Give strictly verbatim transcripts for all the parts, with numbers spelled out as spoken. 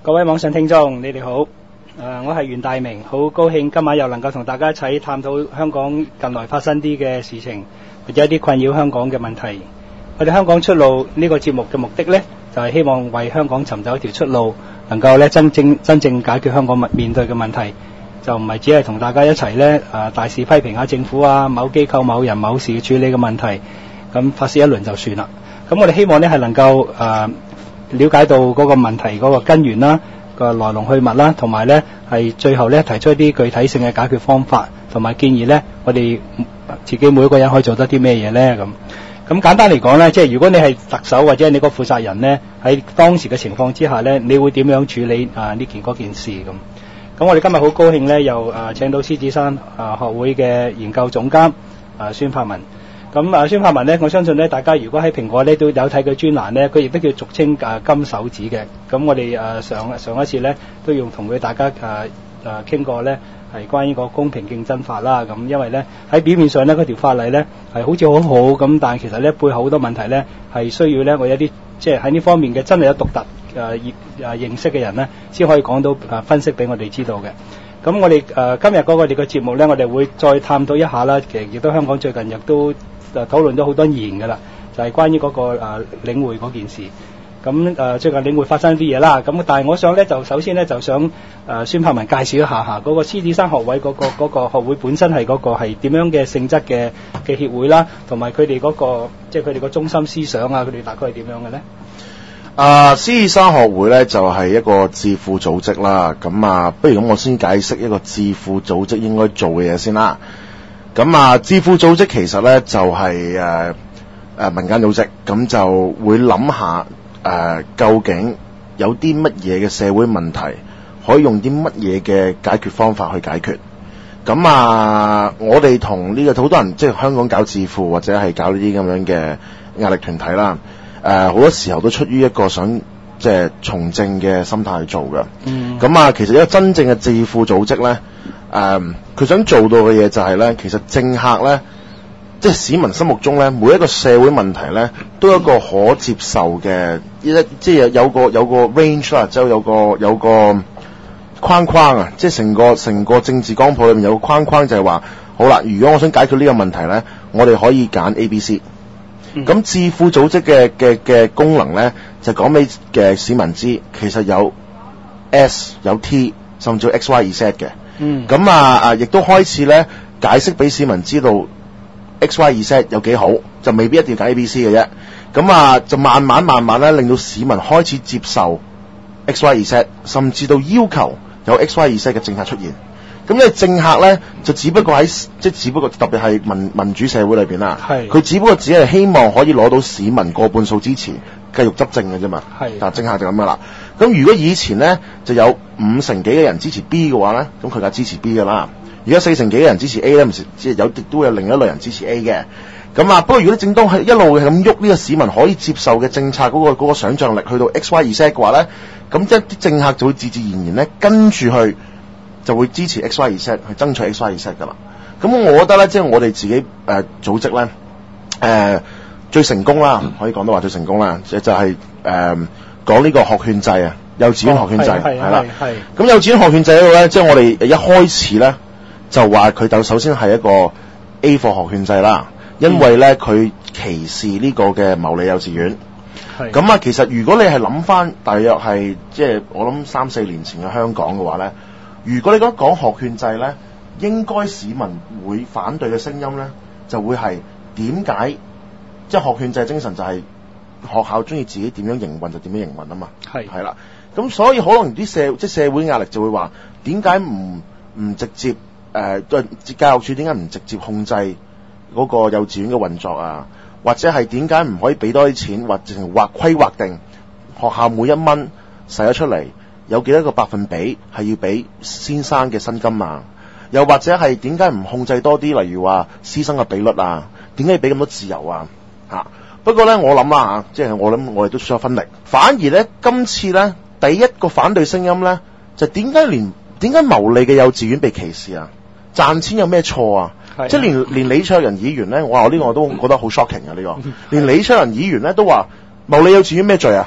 各位網上聽眾，你哋好。誒、呃，我係袁大明，好高興今晚又能夠同大家一齊探討香港近來發生啲嘅事情，或者一啲困擾香港嘅問題。我哋香港出路呢個節目嘅目的呢，就係、是、希望為香港尋找一條出路，能夠咧真正真正解決香港面對嘅問題，就唔係只係同大家一齊咧誒大肆批評下政府啊、某機構、某人、某事處理嘅問題，咁發泄一輪就算啦。咁我哋希望呢係能夠誒、呃、了解到嗰個問題嗰個根源啦、個來龍去脈啦，同埋呢係最後呢提出一啲具體性嘅解決方法，同埋建議呢我哋自己每一個人可以做得啲咩嘢呢咁。咁簡單嚟講呢，即係如果你係特首或者你個負責人呢，喺當時嘅情況之下呢，你會點樣處理啊呢件嗰件事咁？咁我哋今日好高興呢，又啊請到獅子山啊學會嘅研究總監啊孫柏文。咁啊孫柏文呢，我相信呢，大家如果喺蘋果呢都有睇佢專欄呢，佢亦都叫俗稱啊金手指嘅。咁我哋啊上上一次呢，都要同佢大家啊啊傾過呢。係關於個公平競爭法啦，咁因為咧喺表面上咧嗰條法例咧係好似好好咁，但係其實咧背後好多問題咧係需要咧我有啲即係喺呢方面嘅真係有獨特誒認誒認識嘅人咧先可以講到誒分析俾我哋知道嘅。咁我哋誒、呃、今日嗰個我哋嘅節目咧，我哋會再探討一下啦。其實亦都香港最近亦都誒討論咗好多年㗎啦，就係、是、關於嗰、那個誒、呃、領匯嗰件事。咁誒、呃、最近領匯發生啲嘢啦，咁但係我想咧就首先咧就想誒、呃、孫柏文介紹一下下嗰個獅子山學會嗰、那個嗰、那個學會本身係嗰個係點樣嘅性質嘅嘅協會啦，同埋佢哋嗰個即係佢哋個中心思想啊，佢哋大概係點樣嘅咧？ 啊，獅子山學會咧就係、是、一個智庫組織啦。咁啊，不如咁我先解釋一個智庫組織應該做嘅嘢先啦。咁啊，智庫組織其實咧就係誒誒民間組織，咁就會諗下。誒、呃，究竟有啲乜嘢嘅社會問題可以用啲乜嘢嘅解決方法去解決？咁啊，我哋同呢個好多人即係香港搞智庫或者係搞呢啲咁樣嘅壓力團體啦。誒、呃，好多時候都出於一個想即係從政嘅心態去做嘅。嗯。咁啊，其實一個真正嘅智庫組織咧，誒、呃，佢想做到嘅嘢就係咧，其實政客咧。即係市民心目中咧，每一個社會問題咧，都有一個可接受嘅一即係有個有個 range 啦，即係有個有個框框啊！即係成個成個政治光譜裏面有個框框，就係話好啦，如果我想解決呢個問題咧，我哋可以揀 A、B、C。咁智庫組織嘅嘅嘅功能咧，就講俾嘅市民知，其實有 S 有 T 甚至 X、Y、Z 嘅。嗯。咁啊啊，亦都開始咧解釋俾市民知道。X、Y、Z 有幾好，就未必一定要揀 A、B、C 嘅啫。咁啊，就慢慢慢慢咧，令到市民開始接受 X、Y、Z， 甚至到要求有 X、Y、Z 嘅政策出現。咁因為政客咧，就只不過喺即係只不過特別係民民主社會裏邊啦，佢只不過只係希望可以攞到市民過半數支持，繼續執政嘅啫嘛。係，但政客就咁樣啦。咁如果以前咧就有五成幾嘅人支持 B 嘅話咧，咁佢梗係支持 B 噶啦。而家四成幾嘅人支持 A 咧，唔係即係有亦都有另一類人支持 A 嘅。咁啊，不過如果你正當係一路係咁喐呢個市民可以接受嘅政策嗰、嗰個嗰、嗰個想像力去到 X、Y、Z 嘅話咧，咁即係啲政客就會自自然然咧跟住去就會支持 X、Y、Z 去爭取 X、Y、Z 噶啦。咁我覺得咧，即係我哋自己誒、呃、組織咧誒、呃、最成功啦，可以講到話最成功啦，就就係誒講呢個學券制啊，幼稚園學券制係啦。係咁幼稚園學券制嗰度咧，即係我哋一開始咧。就話佢就首先係一個 A 課學券制啦，因為咧佢歧視呢個嘅牟利幼稚園。咁啊，其實如果你係諗翻，大約係即係我諗三四年前嘅香港嘅話咧，如果你講講學券制咧，應該市民會反對嘅聲音咧，就會係點解？即係學券制精神就係學校中意自己點樣營運就點樣營運啊嘛。係係啦，咁所以可能啲社即係社會壓力就會話，點解唔唔直接？誒、呃，教育署點解唔直接控制嗰個幼稚園嘅運作啊？或者係點解唔可以俾多啲錢，或者劃規劃定學校每一蚊使咗出嚟，有幾多個百分比係要俾先生嘅薪金啊？又或者係點解唔控制多啲，例如話師生嘅比率啊？點解要俾咁多自由啊？嚇、啊！不過咧，我諗啊嚇，即係我諗我哋都需要分力。反而咧，今次咧第一個反對聲音咧，就點解連點解牟利嘅幼稚園被歧視啊？賺錢有咩錯啊？即係連連李卓人議員咧，哇！呢、這個我都覺得好 shocking 啊！呢、這個連李卓人議員咧都話牟利幼稚園咩罪啊？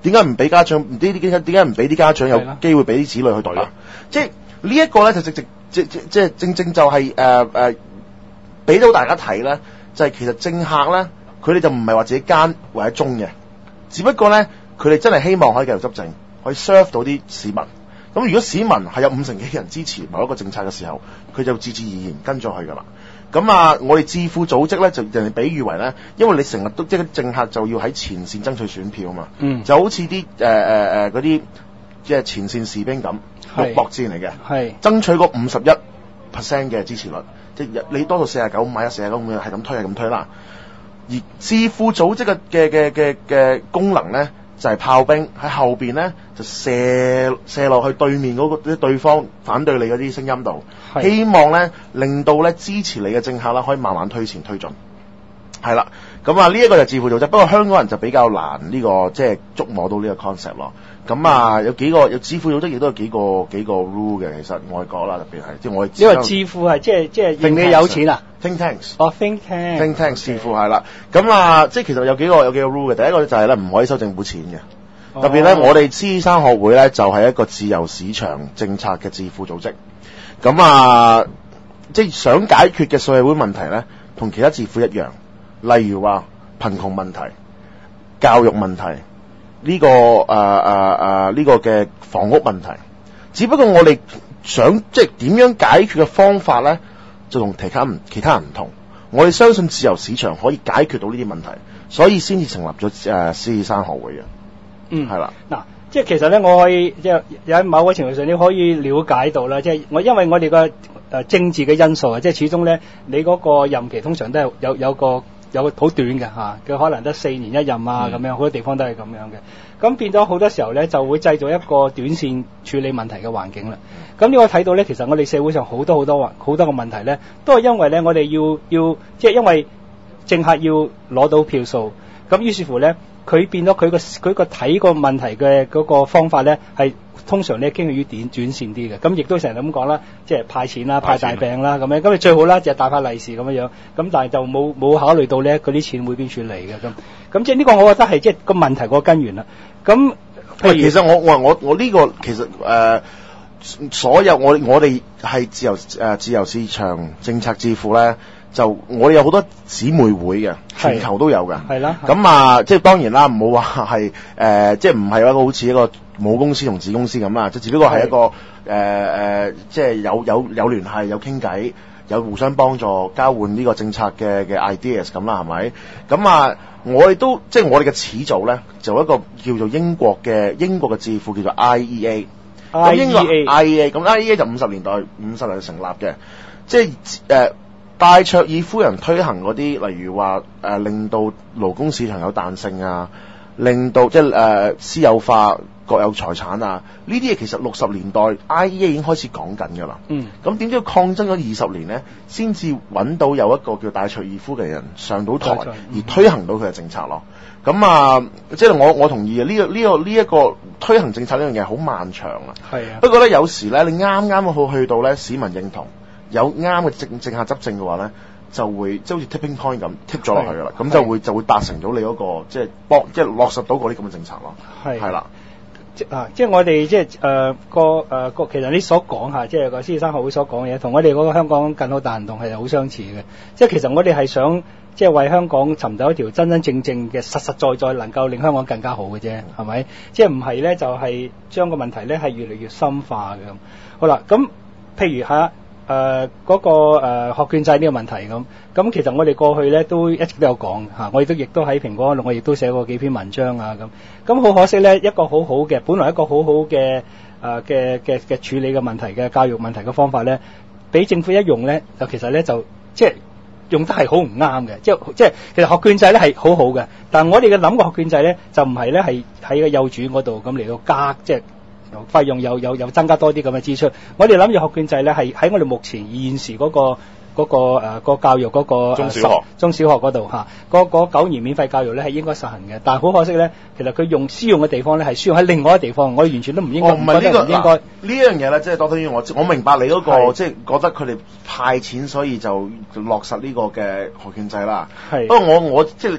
點解唔俾家長？唔知點解點解唔俾啲家長有機會俾啲子女去讀啊？即係呢一個咧就直直即即即係正正就係誒誒俾到大家睇咧，就係、是、其實政客咧，佢哋就唔係話自己奸或者忠嘅，只不過咧佢哋真係希望可以繼續執政，可以 serve 到啲市民。咁如果市民係有五成幾人支持某一個政策嘅時候，佢就自自然然跟咗去噶啦。咁啊，我哋智庫組織咧就人哋比喻為咧，因為你成日都即係政客就要喺前線爭取選票啊嘛， 嗯， 就好似啲誒誒誒嗰啲即係前線士兵咁，肉搏戰嚟嘅，係爭取個五十一 percent 嘅支持率，即係你多到四十九五買一四十九咁樣係咁推係咁推啦。而智庫組織嘅嘅嘅嘅嘅功能咧，就係、是、炮兵喺後邊咧就射射落去對面嗰個啲對方反對你嗰啲聲音度，希望咧令到咧支持你嘅政客啦可以慢慢推前推進，係啦。咁啊呢一個就係智庫組織，不過香港人就比較難呢、這個即係觸摸到呢個 concept 咯。咁啊有幾個有智庫組織亦都有幾個幾個 rule 嘅，其實外國啦特別係即係我哋。因為智庫係即係即係認你有錢啊 ？Think tanks 哦 ，think tank think tanks 智庫係啦。咁啊即係其實有幾個有幾個 rule 嘅，第一個就係咧唔可以收政府錢嘅。哦、特別咧，我哋獅子山學會咧就係、是、一個自由市場政策嘅智庫組織。咁啊，即係想解決嘅社會問題咧，同其他智庫一樣。例如話貧窮問題、教育問題，呢、這個誒誒誒呢個嘅房屋問題。只不過我哋想即係點樣解決嘅方法咧，就同其他唔其他人唔同。我哋相信自由市場可以解決到呢啲問題，所以先至成立咗誒獅子山學會嘅。嗯，係啦。嗱，即係其實咧，我可以即係有喺某個程度上，你可以了解到啦。即係我因為我哋個誒政治嘅因素啊，即係始終咧，你嗰個任期通常都係有有個有個好短嘅嚇，佢可能得四年一任啊咁樣，好多地方都係咁樣嘅。咁變咗好多時候咧，就會製造一個短線處理問題嘅環境啦。咁你可以睇到咧，其實我哋社會上好多好多好多個問題咧，都係因為咧，我哋要要即係因為政客要攞到票數，咁於是乎咧。佢變咗佢個佢個睇個問題嘅嗰個方法咧，係通常咧傾向於短短線啲嘅。咁亦都成日咁講啦，即係派錢啦、派大餅啦咁樣。咁你最好啦，就係大派利是咁樣樣。咁但係就冇冇考慮到咧嗰啲錢會邊處嚟嘅咁。咁即係呢個我覺得係即係個問題個根源啦。咁譬如其實我我我我呢個其實誒、呃、所有我我哋係自由誒、呃、自由市場政策智庫咧。就我哋有好多姊妹會嘅，全球都有嘅。係啦。咁啊，即係當然啦，唔好話係誒，即係唔係一個好似一個母公司同子公司咁啦，即係只不過係一個誒誒、呃，即係有有有聯繫、有傾偈、有互相幫助、交換呢個政策嘅嘅 ideas 咁啦，係咪？咁啊，我哋都即係我哋嘅始祖咧，就一個叫做英國嘅英國嘅智庫叫做 I E A。咁英國 I E A 咁 I E A 就五十年代五十年代成立嘅，即係誒。呃戴卓爾夫人推行嗰啲，例如話誒、呃、令到勞工市場有彈性啊，令到即係誒私有化國有財產啊，呢啲嘢其實六十年代 I E A 已經開始講緊㗎啦。嗯，咁點知要抗爭咗二十年咧，先至揾到有一個叫戴卓爾夫嘅人上到台，而推行到佢嘅政策咯。咁啊，即係我我同意啊，呢、這個呢、這個呢一、這個推行政策呢樣嘢好漫長啊。係啊。不過咧，有時咧，你啱啱好去到咧，市民認同。有啱嘅政政客執政嘅話咧，就會即係好似 tipping point 咁 tip 咗落去噶啦，咁就會就會達成到你嗰、那個即係幫即係落實到嗰啲咁嘅政策咯。係係啦，即啊即係我哋即係誒個誒個其實你所講下，即係個獅子山學會所講嘅嘢，同我哋嗰個香港更好大行動係好相似嘅。即係其實我哋係想即係為香港尋找一條真真正正嘅實實在在能夠令香港更加好嘅啫，係咪？即係唔係咧就係、是、將個問題咧係越嚟越深化嘅咁。好啦，咁譬如嚇。誒、呃、嗰、那個誒、呃、學券制呢個問題咁，咁其實我哋過去咧都一直都有講嚇，我亦都亦都喺蘋果嗰度，我亦都寫過幾篇文章啊咁。咁好可惜咧，一個好好嘅，本來一個好好嘅誒嘅嘅嘅處理嘅問題嘅教育問題嘅方法咧，俾政府一用咧，就其實咧就即係用得係好唔啱嘅，即係即係其實學券制咧係好好嘅，但係我哋嘅諗個學券制咧就唔係咧係喺個幼稚嗰度咁嚟到加即係。費用又有有增加多啲咁嘅支出，我哋諗住學券制咧係喺我哋目前現時嗰、嗰個嗰、嗰個誒、呃嗰個教育嗰、嗰個中小學、呃、中小學嗰度嚇，嗰嗰九年免費教育咧係應該實行嘅，但係好可惜咧，其實佢用私用嘅地方咧係需要喺另外一個地方，我哋完全都唔應該。唔係呢個應該呢樣嘢咧，即係多啲我我明白你嗰、嗰個即係覺得佢哋派錢，所以就落實呢個嘅學券制啦。係不過我我即係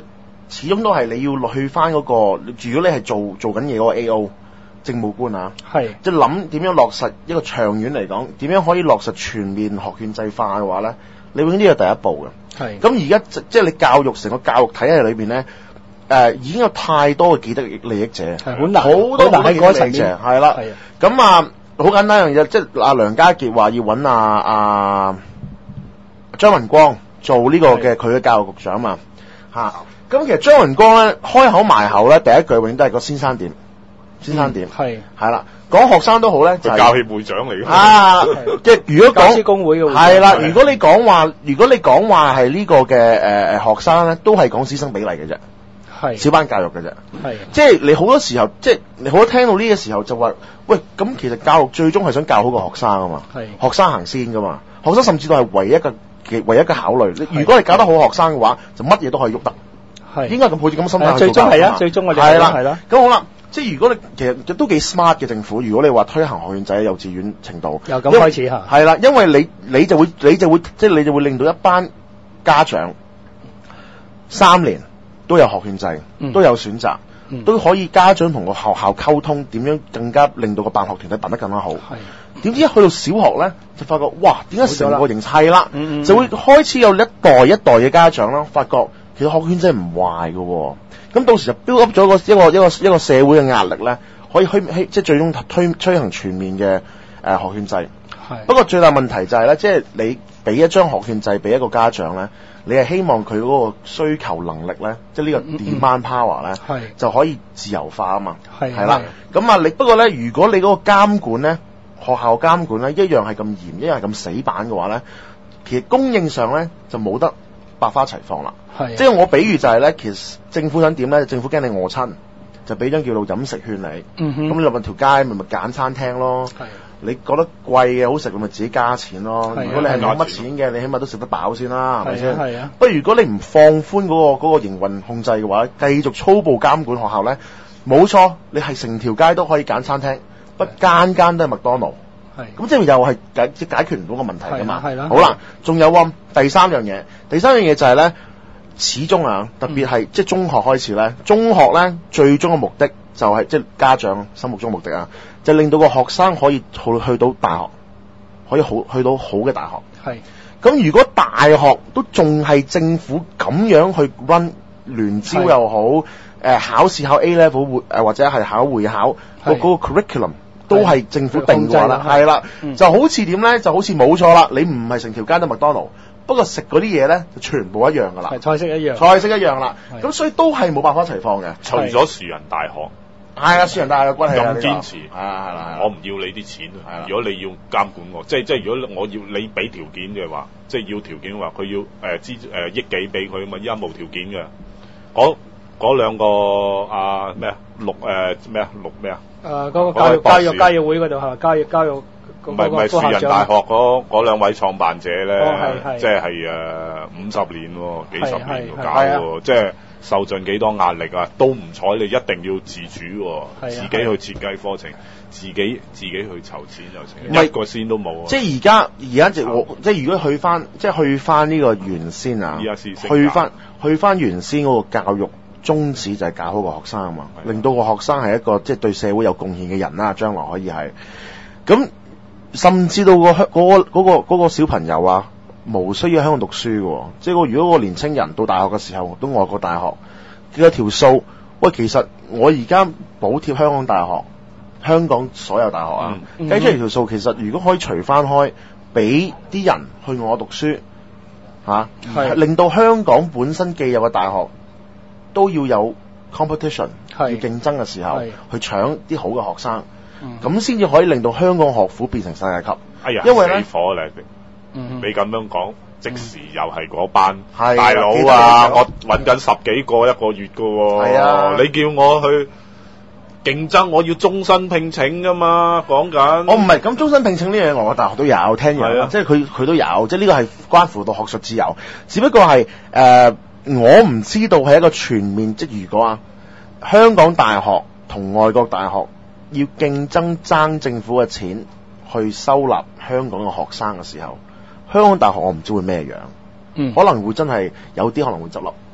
始終都係你要去翻嗰、嗰個，如果你係做做緊嘢嗰個 A O 政務官啊， 係即係諗點樣落實一個長遠嚟講，點樣可以落實全面學券制化嘅話咧，你永遠呢個第一步嘅。 係咁而家即即係你教育成個教育體系裏邊咧，誒、呃、已經有太多嘅既得利益者， 係好難， 好多好難喺嗰層利益者，係啦。 係啊， 咁啊，好簡單一樣嘢，即係阿梁家傑話要揾阿阿張文光做呢個嘅佢嘅教育局長嘛，嚇、啊。咁其實張文光咧開口埋口咧，第一句永遠都係個先生點，先生點， 係係啦。講學生都好咧，就係、 教協會長嚟嘅。 啊，即係如果講教師公會嘅會長係啦，如果你講話，如果你講話係呢個嘅誒誒學生咧，都係講師生比例嘅啫， 係小班教育嘅啫， 係即係你好多時候，即係你好多聽到呢個時候就話，喂，咁其實教育最終係想教好個學生啊嘛， 係學生行先噶嘛，學生甚至都係唯一嘅唯一嘅考慮。如果你教得好學生嘅話，就乜嘢都可以喐得， 係應該咁好似咁心態去最終係啊， 做教育嘛最終我哋係啦係啦， 咁好啦。即係如果你其實都幾 smart 嘅政府，如果你話推行學券制喺幼稚園程度， 由咁開始嚇， 係啦，因為你你就會你就會即係你就會令到一班家長三年都有學券制， 嗯、 都有選擇， 嗯、 都可以家長同個學校溝通，點樣更加令到個辦學團體辦得更加好。係點知一去到小學咧，就發覺哇，點解成個形勢啦， 嗯嗯、 就會開始有一代一代嘅家長啦，發覺其實學券制唔壞嘅喎。咁到時就 build up 咗一個一個一個一個社會嘅壓力咧，可以推即係最終推推行全面嘅誒、呃、學券制。係不過最大問題就係、是、咧，即係你俾一張學券制俾一個家長咧，你係希望佢嗰個需求能力咧，即係呢個 demand power 咧，係就可以自由化啊嘛。係係啦。咁啊，你不過咧，如果你嗰個監管咧，學校監管咧一樣係咁嚴，一樣係咁死板嘅話咧，其實供應上咧就冇得百花齊放啦。係，即係我比喻就係咧，其實政府想點咧？政府驚你餓親，就俾張叫做飲食券你。嗯哼。咁你落埋條街，咪咪揀餐廳咯。係。你覺得貴嘅好食，咁咪自己加錢咯。如果你係冇乜錢嘅，你起碼都食得飽先啦，係咪先？係啊。不過如果你唔放寬嗰個嗰個營運控制嘅話，繼續粗暴監管學校咧，冇錯，你係成條街都可以揀餐廳，不間間都係麥當勞。係。咁即係又係解即解決唔到個問題㗎嘛。係啦。好啦，仲有喎，第三樣嘢，第三樣嘢就係咧。始終啊，特別係、嗯、即係中學開始咧，中學咧最終嘅目的就係、是、即係家長心目中目的啊，就令到個學生可以去去到大學，可以好去到好嘅大學。係。咁如果大學都仲係政府咁樣去 run 聯招又好，誒、呃、考試考 A level 會誒或者係考會考個嗰個 curriculum 都係政府定嘅話啦，係啦，就好似點咧？就好似冇錯啦，你唔係成條街都麥當勞。不過食嗰啲嘢咧，就全部一樣噶啦，係菜式一樣，菜式一樣啦。咁所以都係冇辦法齊放嘅。 除咗樹仁大學， 係啊，樹仁大學嘅關係咁堅持， 係啊係啦， 我唔要你啲錢。如果你要監管我，即係即係如果我要你俾條件嘅話，即係要條件嘅話，佢要誒資誒億幾俾佢啊嘛，依家冇條件嘅。嗰嗰兩個啊咩啊六誒咩啊六咩啊？誒嗰個教育教育教育會嗰度係咪教育教育？唔係唔係樹仁大學嗰嗰兩位創辦者咧，哦、即係誒五十年喎，幾十年搞喎，即係受盡幾多壓力啊，都唔睬你，一定要自主喎，自己去設計課程，自己自己去籌錢就成，一個先都冇。即係而家而家就我即係如果去翻，即係去翻呢個原先啊，去翻去翻原先嗰個教育宗旨就係教好個學生啊嘛，令到個學生係一個即係對社會有貢獻嘅人啦，將來可以係咁。甚至到、嗰個嗰、嗰個、嗰個、嗰個小朋友啊，無需要喺香港讀書嘅，即係如果個年青人到大學嘅時候都外國大學，幾多條數？喂，其實我而家補貼香港大學、香港所有大學啊，計出嚟條數，其實如果可以除翻開，俾啲人去外國讀書，吓、啊，令到香港本身既有嘅大學都要有 competition， 要競爭嘅時候，去搶啲好嘅學生。咁先至可以令到香港學府變成世界級。哎呀，因為咧，死火咧！你咁樣講，即時又係嗰班、嗯、大佬啊！我揾緊十幾個一個月噶喎。係啊，你叫我去競爭，我要終身聘請噶嘛？講緊。我唔係咁終身聘請呢樣嘢，我大學都有聽人、啊，即係佢佢都有，即係呢個係關乎到學術自由。只不過係誒、呃，我唔知道係一個全面，即係如果啊，香港大學同外國大學。要競爭爭政府嘅錢去收納香港嘅學生嘅時候，香港大學我唔知會咩樣，嗯，可能會真係有啲可能會執笠，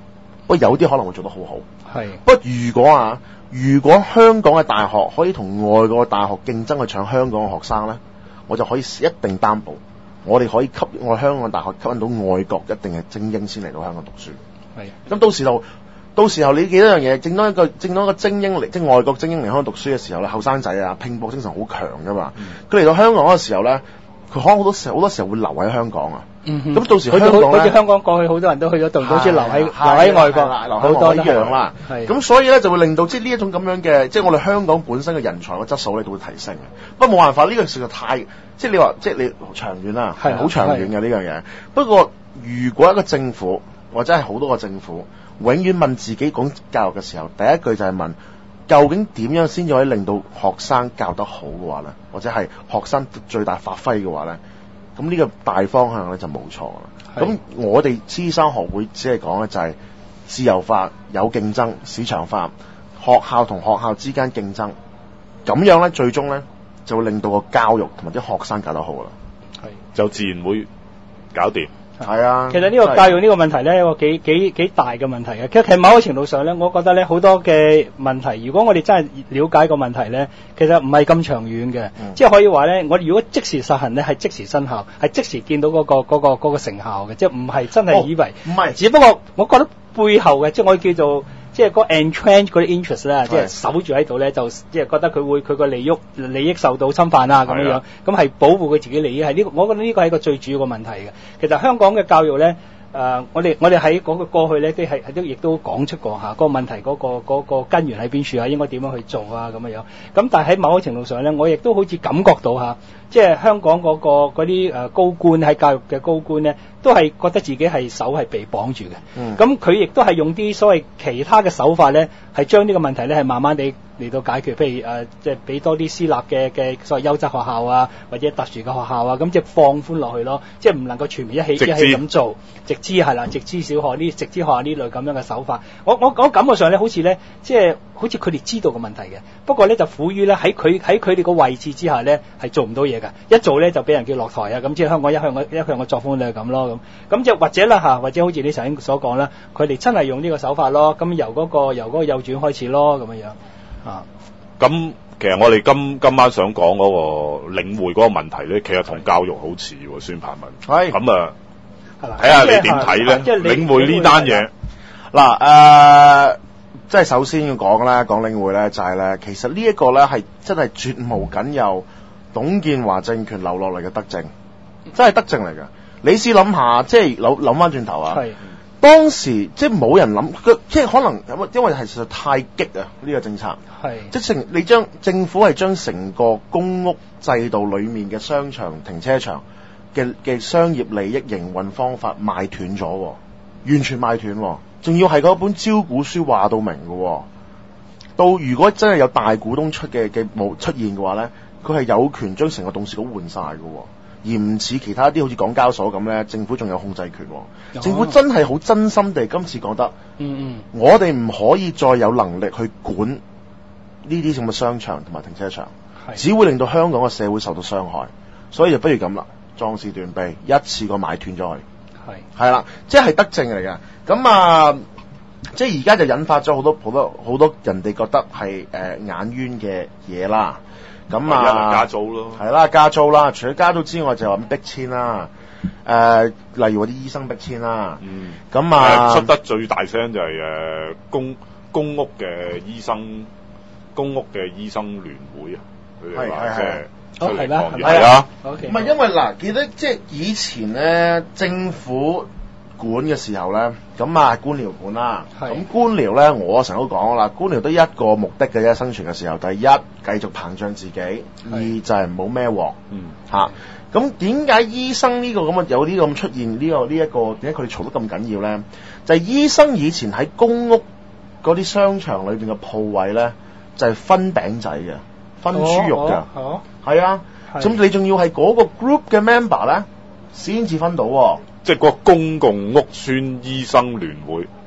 不過有啲可能會做得好好。 係。 不過如果啊，如果香港嘅大學可以同外國嘅大學競爭去搶香港嘅學生咧，我就可以一定擔保，我哋可以吸我香港大學吸引到外國一定係精英先嚟到香港讀書。 係。 咁到時候，到時候你記得一樣嘢，正當一個正當一個精英嚟，即係外國精英嚟香港讀書嘅時候咧，後生仔啊，拼搏精神好強噶嘛。佢嚟、嗯、到香港嘅時候咧，佢可能好多時好多時候會留喺香港啊。咁、嗯、到時香港咧， 好似香港過去好多人都去咗讀，好似留喺留喺外國，好多一樣啦。 咁所以咧就會令到即係呢一種咁樣嘅，即係我哋香港本身嘅人才嘅質素咧都會提升嘅。不過冇辦法，呢、這個實在太即係你話即係你長遠啦，係好長遠嘅呢樣嘢。不過如果一個政府或者係好多個政府永遠問自己講教育嘅時候，第一句就係問究竟點樣先至可以令到學生教得好嘅話咧，或者係學生最大發揮嘅話咧？咁呢個大方向咧就冇錯啦。咁我哋師生學會只係講嘅就係自由化、有競爭、市場化，學校同學校之間競爭，咁樣咧最終咧就會令到個教育同埋啲學生教得好啦。 係，就自然會搞掂。 係啊， 其實呢個教育呢個問題咧，有個幾幾幾大嘅問題嘅。其實其實某個程度上咧，我覺得咧好多嘅問題，如果我哋真係了解個問題咧，其實唔係咁長遠嘅。嗯、即係可以話咧，我哋如果即時實行咧，係即時生效，係即時見到嗰、嗰個嗰、嗰個嗰、嗰個成效嘅，即係唔係真係以為。唔係、哦，只不過我覺得背後嘅，即係我叫做。即係嗰 entrench 嗰啲 interest 咧，即係守住喺度咧，就即係覺得佢會佢個利益利益受到侵犯啊咁樣樣，咁係保護佢自己利益係呢個，我覺得呢個係一個最主要嘅問題嘅。其實香港嘅教育咧，誒、呃，我哋我哋喺嗰個過去咧，都係都亦都講出過嚇，嗰、嗰個問題嗰、嗰個嗰、嗰個根源喺邊處啊，應該點樣去做啊咁樣樣。咁但係喺某個程度上咧，我亦都好似感覺到嚇，即係香港嗰、嗰個嗰啲誒高官喺教育嘅高官咧。都係覺得自己係手係被綁住嘅，咁佢亦都係用啲所謂其他嘅手法咧，係將呢個問題咧係慢慢地嚟到解決，譬如誒即係俾多啲私立嘅嘅所謂優質學校啊，或者特殊嘅學校啊，咁即係放寬落去咯，即係唔能夠全面一起一起咁做，直資係啦，直資小學呢，直資學校呢類咁樣嘅手法，我我我感覺上咧好似咧即係好似佢哋知道個問題嘅，不過咧就苦於咧喺佢喺佢哋個位置之下咧係做唔到嘢㗎，一做咧就俾人叫落台啊，咁即係香港一向嘅一向嘅作風就係咁咯。咁就或者啦嚇，或者好似你頭先所講啦，佢哋真係用呢個手法咯，咁由嗰、嗰個由嗰個幼稚園開始咯，咁樣樣啊。咁其實我哋今今晚想講嗰個領會嗰個問題咧，其實同教育好似喎，孫柏文。係。咁啊，睇下你點睇咧？即係領會呢單嘢。 嗱誒，即係首先要講啦，講領會咧就係、是、咧，其實呢一個咧係真係絕無僅有董建華政權留落嚟嘅德政，真係德政嚟㗎。你試諗下，即係諗諗翻轉頭啊！當時即係冇人諗，即係可能因為係實在太激啊！呢、這個政策係即成你將政府係將成個公屋制度裡面嘅商場、停車場嘅嘅商業利益營運方法賣斷咗，完全賣斷，仲要係嗰本招股書話到明嘅。到如果真係有大股東出嘅嘅冇出現嘅話咧，佢係有權將成個董事局換晒嘅。而唔似其他啲好似港交所咁咧，政府仲有控制權、哦。哦、政府真係好真心地今次覺得，嗯嗯，我哋唔可以再有能力去管呢啲咁嘅商場同埋停車場，的只會令到香港嘅社會受到傷害。所以就不如咁啦，壯士斷臂，一次過買斷咗佢。係係啦，即係德政嚟嘅。咁啊，即係而家就引發咗好多好多好多人哋覺得係誒、呃、眼冤嘅嘢啦。咁啊， 加租咯， 係啦，加租啦。除咗加租之外，就話逼遷啦。誒、呃，例如嗰啲醫生逼遷啦。嗯。咁啊、呃， 出得最大聲就係、是、誒、呃、公公屋嘅醫生，公屋嘅醫生聯會啊。佢哋話即係出嚟抗議係啊。 唔係因為嗱，記得即係以前咧，政府管嘅時候咧，咁啊官僚管啦。咁是官僚咧，我成日都講啦，官僚得一個目的嘅啫，生存嘅時候，第一繼續膨脹自己，是二就係唔好孭鑊。嗯。嚇，咁點解醫生呢個咁嘅有啲咁出現呢、呢個呢一、呢個點解佢哋嘈得咁緊要咧？就係、是、醫生以前喺公屋嗰啲商場裏邊嘅鋪位咧，就係、是、分餅仔嘅，分豬肉嘅。哦。係啊。咁你仲要係嗰個 group 嘅 member 咧，先至分到喎。 即係個公共屋邨醫生聯會，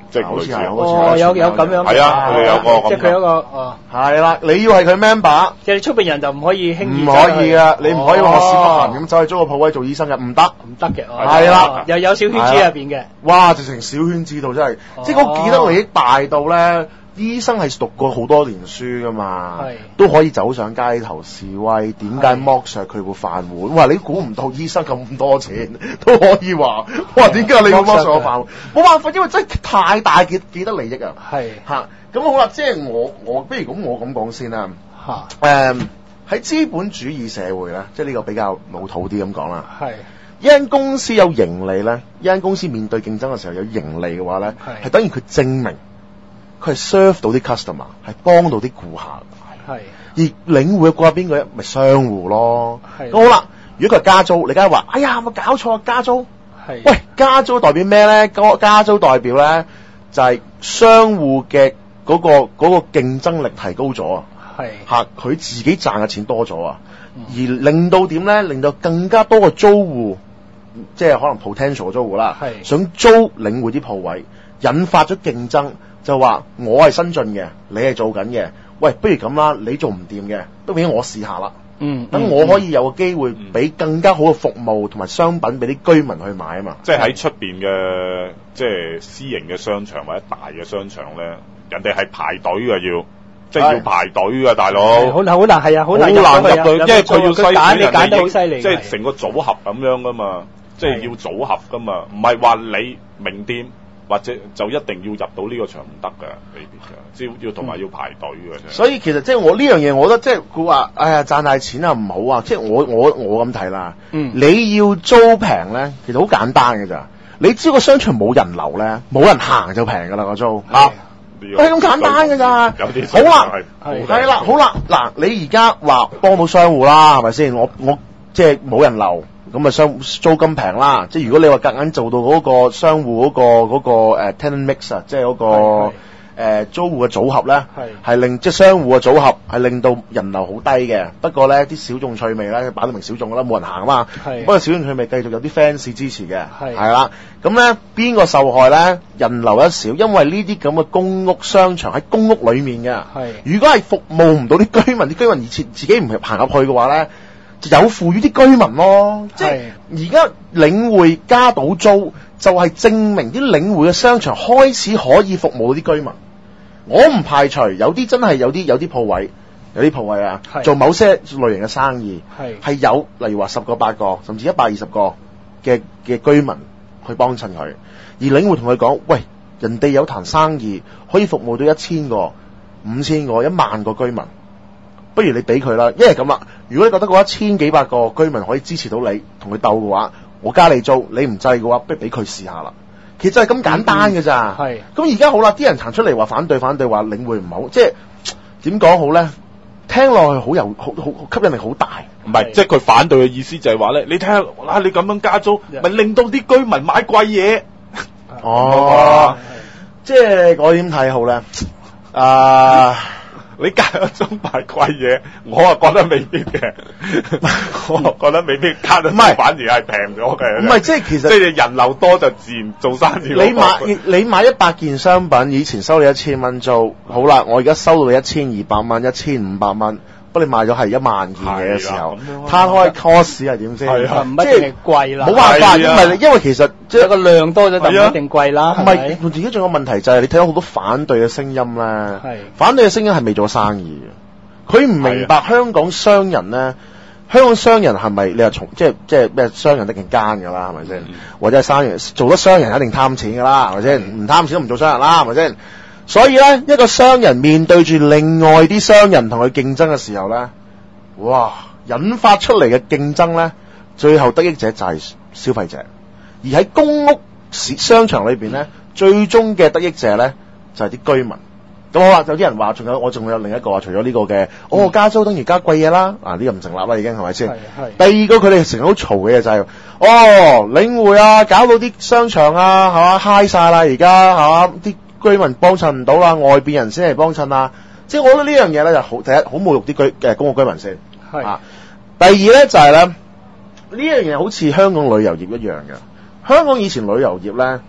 即係類似係哦，有有咁樣。 係啊，佢哋有個咁。 即係佢有個哦。 係啦，你要係佢 member， 即係出邊人就唔可以輕易。 唔可以噶，你唔可以話我屎忽痕咁走去租個鋪位做醫生嘅，唔得， 唔得嘅。 係啦， 又有小圈子入邊嘅。 哇！直情小圈子度真係，即係嗰個既得利益大到咧。醫生係讀過好多年書噶嘛，都可以走上街頭示威，點解剝削佢個飯碗？哇！你估唔到醫生咁多錢都可以話，哇！點解你要剝削我飯碗？冇辦法，因為真係太大嘅既得利益啊。係嚇，咁好啦，即係我我不如咁我咁講先啦。嚇誒喺資本主義社會咧，即係呢個比較老土啲咁講啦。係一間公司有盈利咧，一間公司面對競爭嘅時候有盈利嘅話咧，係等於佢證明。佢係 serve 到啲 customer， 係幫到啲顧客。係而領匯嘅顧客邊個？咪商戶咯。係咁好啦。如果佢係加租，你梗係話：哎呀，有冇搞錯啊？加租係喂，加租代表咩咧？加租代表咧就係、是、商戶嘅嗰個嗰、嗰個競爭力提高咗啊。係嚇，佢自己賺嘅錢多咗啊、嗯，而令到點咧？令到更加多嘅租戶，即係可能 potential 嘅租戶啦，係想租領匯啲鋪位，引發咗競爭。就話我係新進嘅，你係做緊嘅，喂，不如咁啦，你做唔掂嘅，都俾我試下啦。嗯，等我可以有個機會俾更加好嘅服務同埋商品俾啲居民去買啊嘛。 即係喺出邊嘅，即係私營嘅商場或者大嘅商場咧，人哋係排隊嘅要，即係要排隊嘅大佬。好難好難係啊，好難入去，因為佢要篩選人哋，好犀利，即係成個組合咁樣噶嘛，即係要組合噶嘛，唔係話你名店。或者就一定要入到呢個場唔得㗎，未必㗎，即係要同埋要排隊嘅、嗯。 所以其實即係我呢樣嘢，我覺得即係佢話，哎呀賺大錢啊唔好啊，即係我我我咁睇啦。嗯，你要租平咧，其實好簡單㗎咋。你知個商場冇人流咧，冇人行就平㗎啦個租啊，係咁簡單㗎咋。有啲好啦，係係啦，好啦，嗱你而家話幫到商戶啦，係咪先？我我即係冇人流。咁啊，商租金平啦，即係如果你話夾硬做到嗰個商戶嗰、嗰個嗰、嗰個誒、uh, tenant mix 啊，即係嗰個誒租戶嘅組合咧，係係令即係商戶嘅組合係令到人流好低嘅。不過咧，啲小眾趣味咧，擺到明小眾啦，冇人行啊嘛。係不過小眾趣味繼續有啲 fans 支持嘅，係係啦。咁咧邊個受害咧？人流一少，因為呢啲咁嘅公屋商場喺公屋裏面嘅。係如果係服務唔到啲居民，啲居民以前自己唔係行入去嘅話咧。就有負於啲居民咯，即係而家領匯加到租，就係、是、證明啲領匯嘅商場開始可以服務到啲居民。我唔排除有啲真係有啲有啲鋪位，有啲鋪位啊，做某些類型嘅生意，係有例如話十個八個，甚至一百二十個嘅嘅居民去幫襯佢，而領匯同佢講：喂，人哋有談生意可以服務到一千個、五千個、一萬個居民。不如你俾佢啦，因為咁啦。如果你覺得嗰一千幾百個居民可以支持到你，同佢鬥嘅話，我加你租，你唔制嘅話，不如俾佢試下啦。其實係咁簡單嘅咋。係、嗯。咁而家好啦，啲人行出嚟話反對反對，話領匯唔好，即係點講好咧？聽落去好有好好吸引力好大。 唔係，即係佢反對嘅意思就係話咧，你睇下，嗱你咁樣加租，咪令到啲居民買貴嘢。 哦。即係我點睇好咧？啊、呃。 你加咗租買貴嘢，我啊覺得未必嘅，我啊覺得未必加咗，唔係反而係平咗嘅。唔係即係其實即係人流多就自然做生意。 你買你買一百件商品，以前收你一千蚊租，好啦，我而家收到你一千二百蚊、一千五百蚊。不過你賣咗係一萬件嘢嘅時候，攤開 cost 係點先？係啊，唔一定係貴啦。冇辦法，因為因為其實即係個量多咗就唔一定貴啦。唔係，自己仲有問題就係你睇到好多反對嘅聲音咧。係反對嘅聲音係未做生意嘅，佢唔明白香港商人咧。香港商人係咪你話從即係即係咩商人一定奸㗎啦？係咪先？或者係商人做得商人一定貪錢㗎啦？係咪先？唔貪錢都唔做商人啦？係咪先？所以咧，一個商人面對住另外啲商人同佢競爭嘅時候咧，哇！引發出嚟嘅競爭咧，最後得益者就係消費者，而喺公屋商場裏邊咧，最終嘅得益者咧就係、是、啲居民。咁好啦，有啲人話，仲有我仲有另一個，除咗呢個嘅，哦加租等於加貴嘢啦，啊呢、這個唔成立啦，已經係咪先？係係。第二個佢哋成日好嘈嘅嘢就係、是，哦領匯啊，搞到啲商場啊，係嘛嗨晒啦，而家係嘛啲。居民幫襯唔到啦，外邊人先嚟幫襯啦。即係我覺得呢樣嘢咧就好，第一好侮辱啲居嘅公屋居民先。係啊，第二咧就係、是、咧呢樣嘢好似香港旅遊業一樣嘅。香港以前旅遊業咧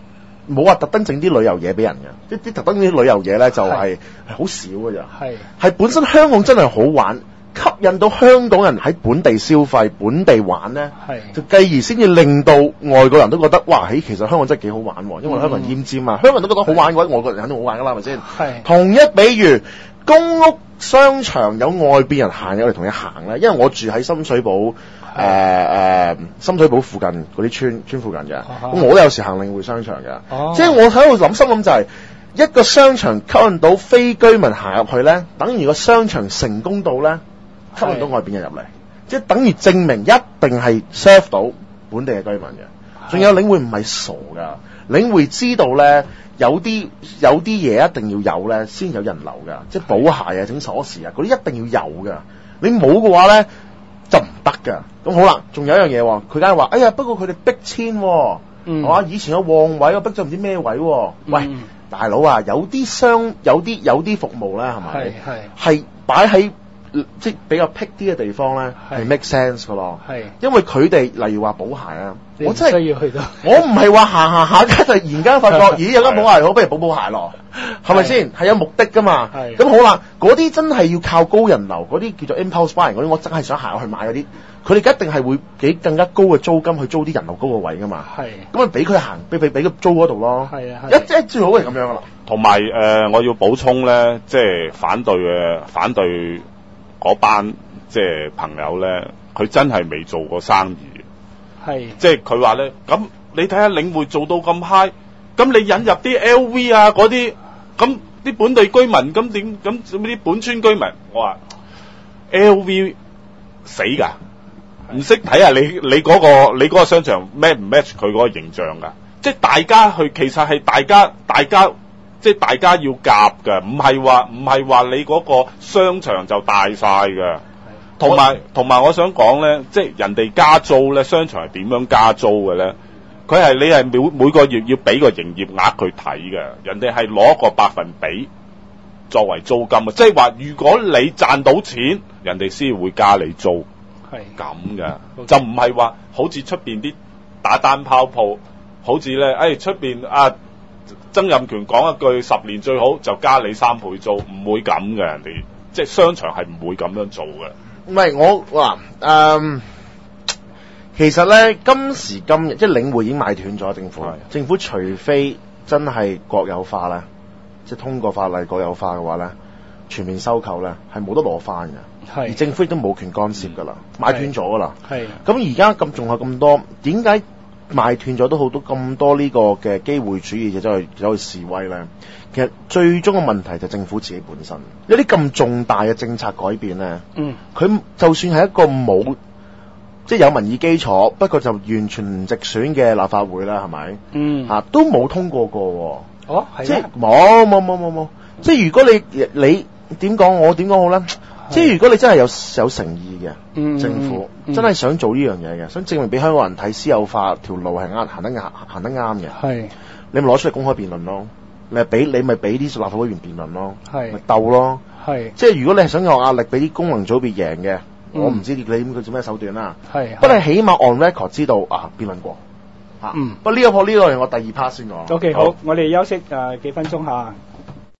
冇話特登整啲旅遊嘢俾人嘅，啲啲特登啲旅遊嘢咧就係係好少嘅咋。 係係本身香港真係好玩，吸引到香港人喺本地消費、本地玩咧，就繼而先至令到外國人都覺得哇！喺其實香港真係幾好玩喎，因為香港人奄尖啊，香港人都覺得好玩嘅話，外國人肯定好玩㗎啦，係咪先？係同一比喻，公屋商場有外邊人行入嚟同你行咧，因為我住喺深水埗。誒誒、呃，深水埗附近嗰啲村村附近嘅，咁、uh huh. 我都有時行領匯商場嘅，uh huh. 即係我喺度諗心諗就係、是、一個商場吸引到非居民行入去咧，等於個商場成功到咧吸引到外邊人入嚟，是即係等於證明一定係 serve 到本地嘅居民嘅。仲是有領匯唔係傻㗎，領匯知道咧有啲有啲嘢一定要有咧先有人流㗎，即係補鞋啊、整鎖匙啊嗰啲一定要有㗎，你冇嘅話咧。就唔得㗎，咁好啦，仲有一樣嘢喎，佢梗係話，哎呀，不過佢哋逼遷喎，係嘛、嗯？以前有旺位，我逼咗唔知咩位喎，嗯、喂，大佬啊，有啲商，有啲有啲服務咧，係咪？係係係擺喺即係比較僻啲嘅地方咧，係 make sense 㗎咯，係，因為佢哋例如話補鞋啊。我真係要去到，我唔係話行行下間突然間發覺，咦有間補鞋好，不如補補鞋咯，係咪先？係有目的噶嘛。咁好啦，嗰啲真係要靠高人流，嗰啲叫做 impulse buying 嗰啲，我真係想行去買嗰啲，佢哋一定係會俾更加高嘅租金去租啲人流高嘅位噶嘛。係，咁啊俾佢行，俾俾俾佢租嗰度咯。係啊，一一最好係咁樣噶啦。同埋誒，我要補充咧，即係反對嘅反對嗰班即係朋友咧，佢真係未做過生意。係，即係佢話咧，咁你睇下領匯做到咁 high，咁你引入啲 L V 啊嗰啲，咁啲本地居民咁點？咁啲本村居民，我話 L V 死㗎，唔識睇下你你嗰個你嗰個商場 match 唔 match 佢嗰個形象㗎？即係大家去，其實係大家大家即係大家要夾㗎，唔係話唔係話你嗰個商場就大晒㗎。同埋同埋，我想講咧，即係人哋加租咧，商場係點樣加租嘅咧？佢係你係每每個月要俾個營業額佢睇嘅，人哋係攞個百分比作為租金啊！即係話，如果你賺到錢，人哋先會加你租，係咁嘅，okay. 就唔係話好似出邊啲打單拋鋪，好似咧，誒出邊啊曾蔭權講一句十年最好就加你三倍租，唔會咁嘅，人哋即係商場係唔會咁樣做嘅。唔係我話誒、嗯，其實咧今時今日即係領匯已經買斷咗政府，的政府除非真係國有化咧，即係通過法例國有化嘅話咧，全面收購咧係冇得攞翻嘅，的而政府亦都冇權干涉噶啦，的買斷咗噶啦。係咁而家咁仲有咁多，點解買斷咗都好多咁多呢個嘅機會主義者走去走去示威咧？其實最終嘅問題就係政府自己本身，有啲咁重大嘅政策改變咧，嗯，佢就算係一個冇即係有民意基礎，不過就完全唔直選嘅立法會啦，係咪？嗯，嚇、啊、都冇通過過，哦，係即係冇冇冇冇冇，即係如果你你點講，我點講好咧？即係如果你真係有有誠意嘅，嗯、政府、嗯、真係想做呢樣嘢嘅，想證明俾香港人睇私有化條路係啱行得啱行得啱嘅，係是你咪攞出嚟公開辯論咯。你俾你咪俾啲立法會議員辯論咯，係咪鬥咯？係即係如果你係想有壓力俾啲功能組別贏嘅，嗯、我唔知你佢做咩手段啦。係不過你起碼 on record 知道啊辯論過嚇。嗯，不過呢一個呢個係我第二 part 先講。O K 好，好我哋休息誒、呃、幾分鐘嚇。